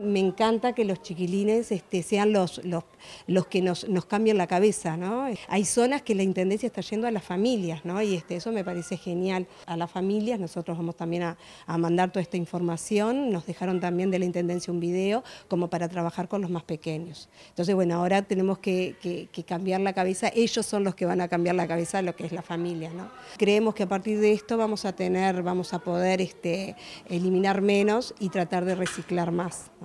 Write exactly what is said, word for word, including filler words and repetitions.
me encanta que los chiquilines este, sean los, los, los que nos, nos cambien la cabeza, ¿no? Hay zonas que la Intendencia está yendo a las familias, ¿no? Y este, eso me parece genial. A las familias nosotros vamos también a, a mandar toda esta información, nos dejaron también de la Intendencia un video como para trabajar con los más pequeños. Entonces, bueno, ahora tenemos que, que, que cambiar la cabeza, ellos son los que van a cambiar la cabeza de lo que es la familia, ¿no? Creemos que a partir de esto vamos a tener, vamos a poder este, eliminar menos y tratar de reciclar más, ¿no?